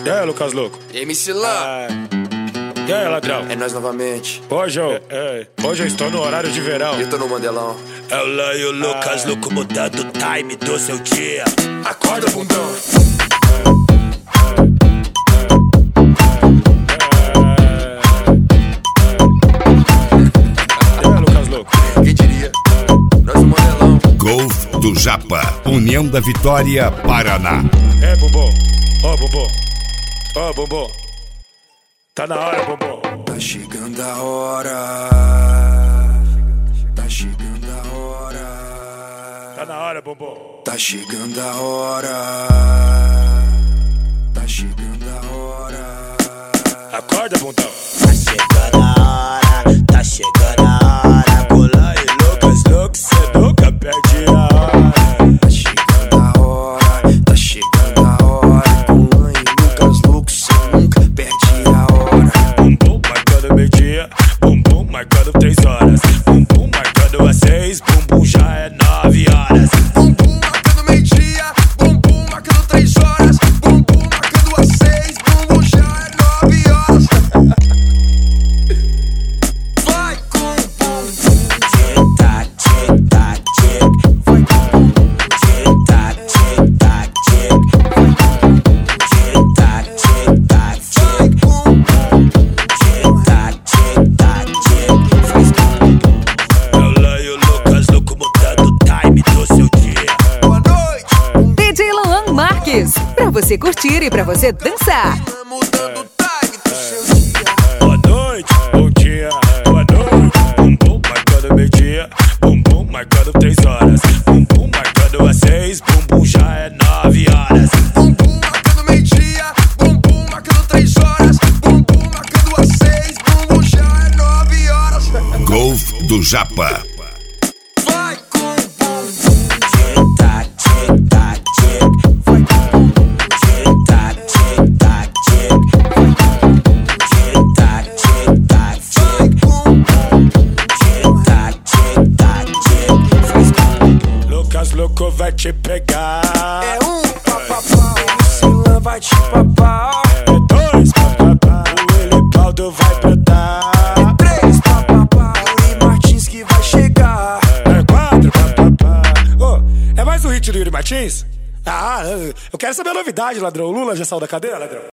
E aí, Lucas Louco? MC Lan. E aí, ladrão? É nós novamente. Hoje eu estou no horário de verão. Eu tô no Mandelão. É o Lan e o Lucas Louco mudando o time do seu dia. Acorda, bundão. E aí, Lucas Louco? Quem diria? Nós no Mandelão. Golf do Japa, União da Vitória, Paraná. É, Bumbum. Ô, Bumbum. Ô, Bumbum. Tá na hora, Bumbum. Tá chegando a hora. Tá chegando a hora. Tá na hora, Bumbum. Tá chegando a hora. Tá chegando a hora. Acorda, bundão. Tá chegando a hora, tá chegando a hora. Com Lan e Lucas Louco, cê nunca perde a hora. Tá chegando a hora. Tá chegando a hora. Com Lan e Lucas Louco, cê nunca perde a hora. Bumbum marcando meio-dia, bumbum marcando 3 horas. Bumbum marcando às 6, bumbum já é 9 horas. Bumbum marcando meio-dia, bumbum marcando 3 horas. Bumbum marcando às 6, bumbum já é 9 horas. Vai com o bumbum. Tic-tac, tic-tac, tic. Vai com o bumbum. Tic-tac, tic-tac, tic. Vai com o bumbum. Tic-tac, tic-tac, tic. Tic-tac, tic-tac, tic. Faz com o bumbum. É o Lan e o Lucas Louco mudando o time do seu dia. Boa noite. DJ Luan Marques, pra você curtir e pra você dançar. Mudando o time do seu dia. Boa noite, bom dia, boa noite. Bumbum marcando meio-dia, bumbum marcando 3 horas. Bumbum marcando às 6, bumbum já é 9 horas. Bumbum marcando meio-dia, bumbum marcando 3 horas. Bumbum marcando às 6, bumbum já é 9 horas. Golf do Japa. Vai com o bumbum. Tic-tac, tic-tac, tic. Vai com o bumbum. Tic-tac, tic-tac, tic. Vai com o bumbum. Tic-tac, tic-tac, tic. Tic-tac, tic-tac, tic. Faz com o bumbum. Lucas Louco vai te pegar. É um papapá, o Lan vai te papar. É 2 papapá, o Elibaldo vai brotar. É 3 papapá, o Yuri Martins que vai chegar. É 4 papapá. Ô, é mais um hit do Yuri Martins? Ah, eu quero saber a novidade, ladrão. O Lula já saiu da cadeia, ladrão?